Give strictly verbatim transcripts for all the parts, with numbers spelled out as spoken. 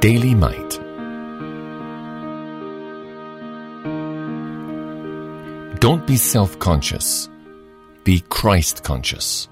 Daily Mite. Don't be self-conscious. Be Christ-conscious.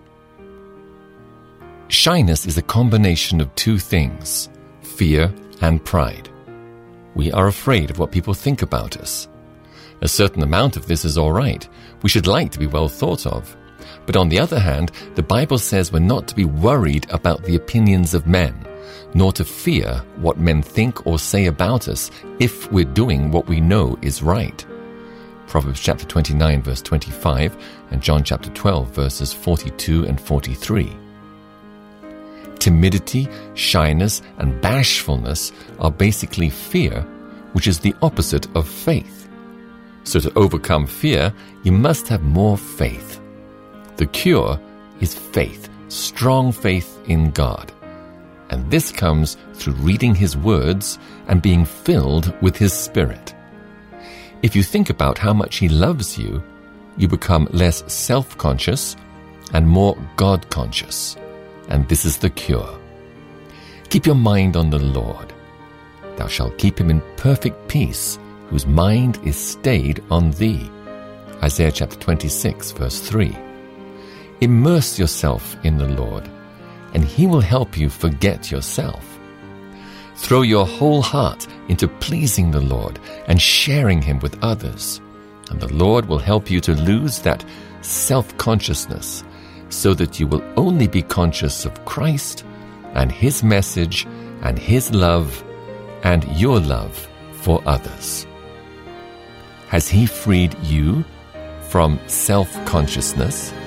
Shyness is a combination of two things, fear and pride. We are afraid of what people think about us. A certain amount of this is all right. We should like to be well thought of. But on the other hand, the Bible says we're not to be worried about the opinions of men, nor to fear what men think or say about us if we're doing what we know is right. Proverbs chapter twenty-nine verse twenty-five and John chapter twelve verses forty-two and forty-three. Timidity, shyness, and bashfulness are basically fear, which is the opposite of faith. So to overcome fear, you must have more faith. The cure is faith, strong faith in God. And this comes through reading His words and being filled with His Spirit. If you think about how much He loves you, you become less self-conscious and more God-conscious. And this is the cure. Keep your mind on the Lord. Thou shalt keep him in perfect peace, whose mind is stayed on thee. Isaiah chapter twenty-six, verse three. Immerse yourself in the Lord, and He will help you forget yourself. Throw your whole heart into pleasing the Lord and sharing Him with others, and the Lord will help you to lose that self-consciousness, so that you will only be conscious of Christ and His message and His love and your love for others. Has He freed you from self-consciousness?